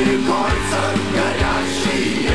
кольца горящие.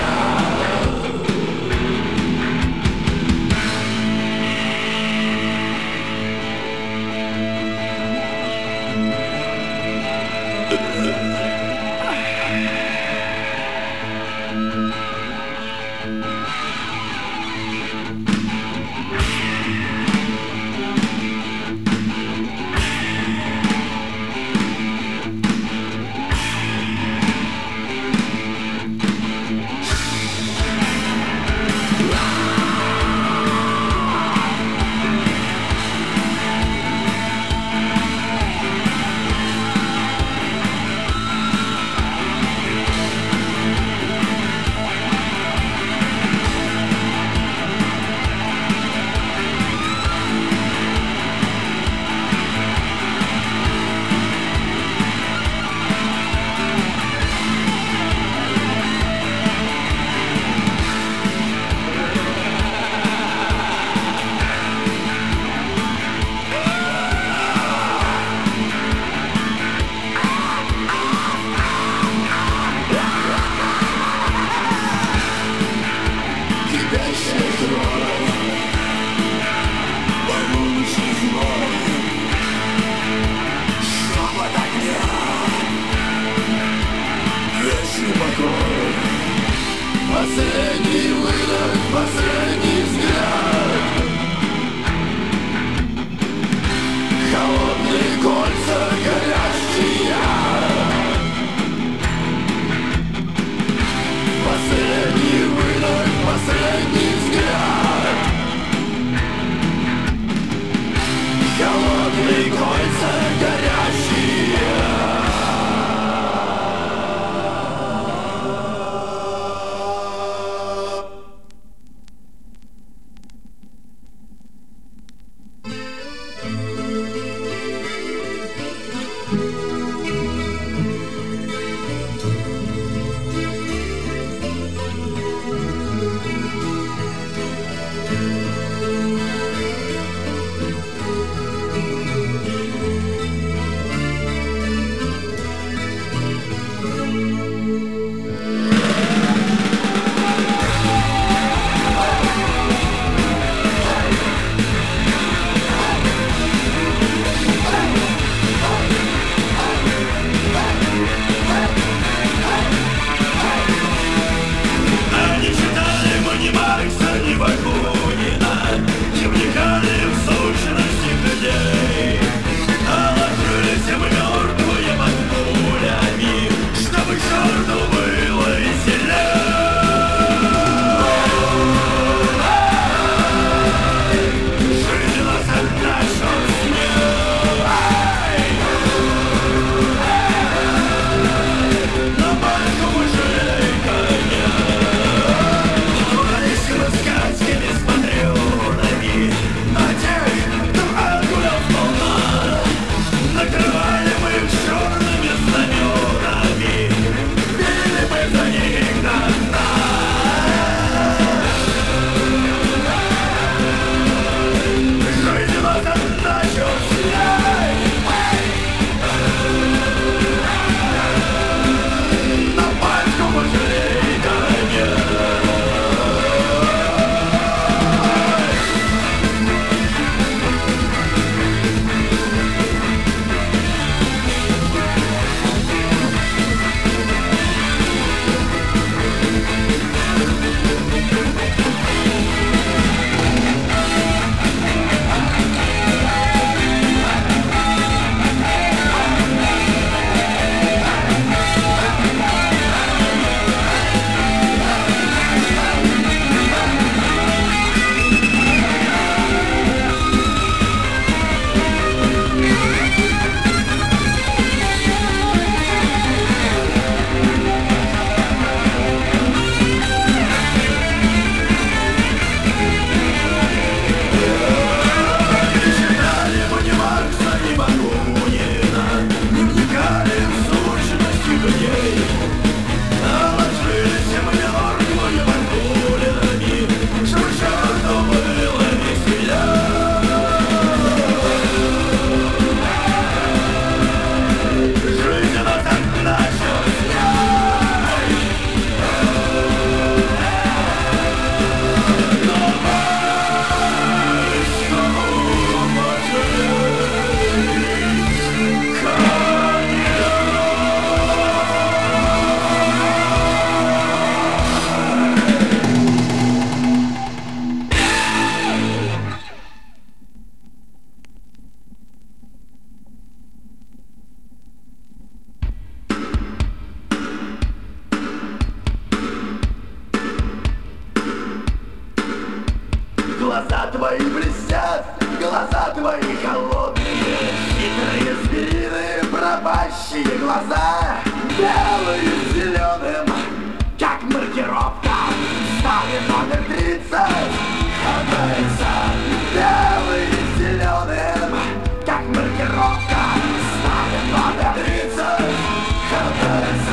твои блестят, глаза твои холодные, хитрые звериные пропащие глаза, белые с зеленым, как маркировка, стали номер 30, ХБС. Белые с зеленым, как маркировка, стали номер 30, ХБС.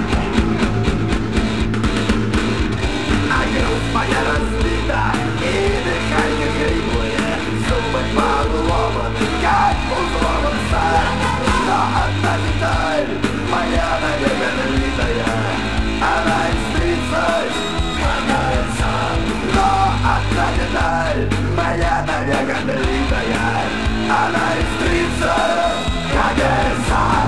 А грудь моя разбита, и дыхание хриплое, зубы подломаны, как у злобца. Но одна деталь, моя навек отлитая, она из 30 ХБС. Но одна деталь, моя навек отлитая, она из 30 ХБС.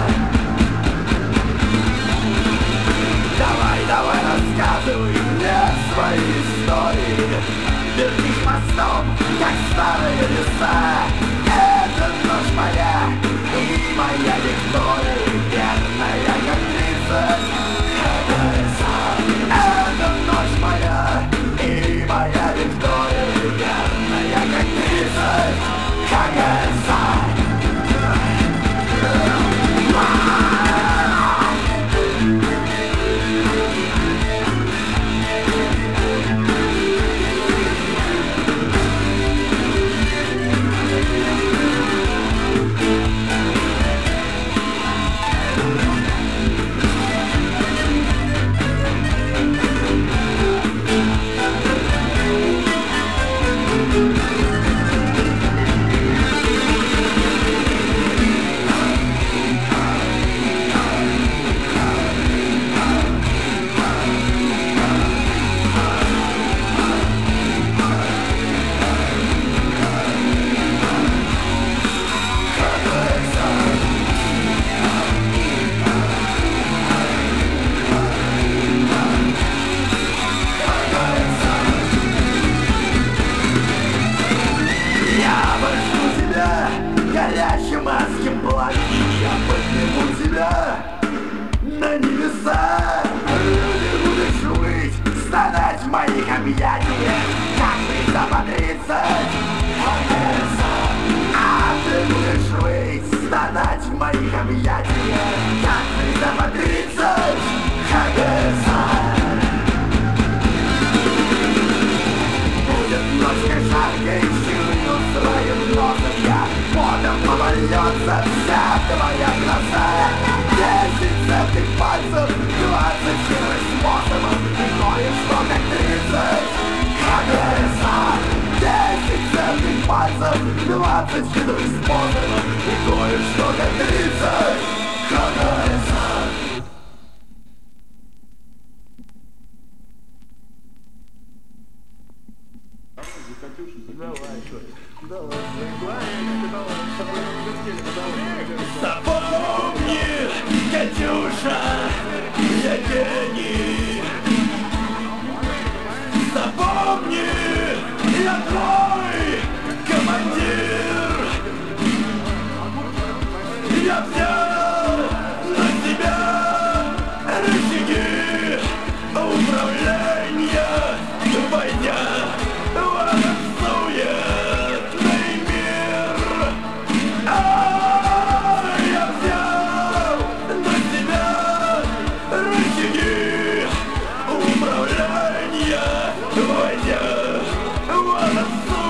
Давай, рассказывай мне свои истории. Верни хвостом, как старые леса. Это ночь моя и моя Виктория, верная, как 30 ХБС. Это ночь моя и моя Виктория, верная, как 30 ХБС. Горящим адским пламенем я подниму тебя на небеса. Люди будешь выть, стонать в моих объятиях, как ты заподриться. А ты будешь выть, стонать в моих объятиях, как ты заподриться. Будет ночь жаркой, чую своим носом я. Потом повальется вся твоя краса. 10 цепных пальцев, 20 хитрых способов, и кое-что как 30 ХБС. 10 цепных пальцев, 20 хитрых способов, и кое-что как 30 ХБС. Запомни, Катюша, я гений. Запомни, я твой командир. Я взял на себя рычаги управления, войдя в суетный мир. Я взял на себя рычаги управления, войдя в суетный мир.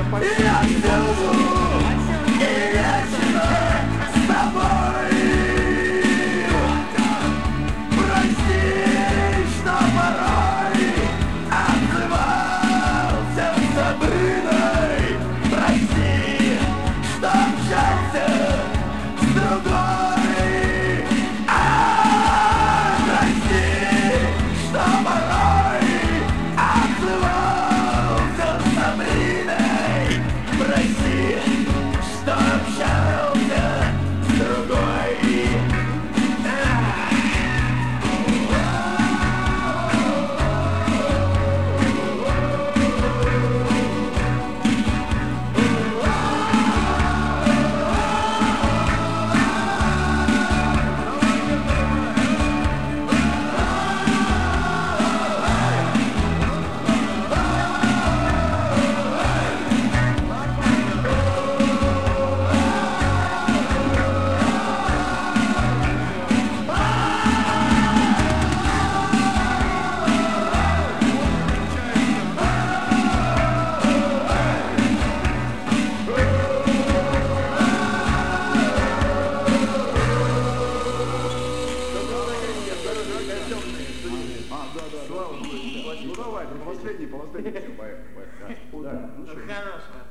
Я всюду и вечно с тобой. Прости, что порой отзывался с Сабриной. Прости, что общался с другой. Прости, что порой отзывался с Сабриной. Прости, что общался с другой. Ну давай, по последней, все, поехали. Хорошо.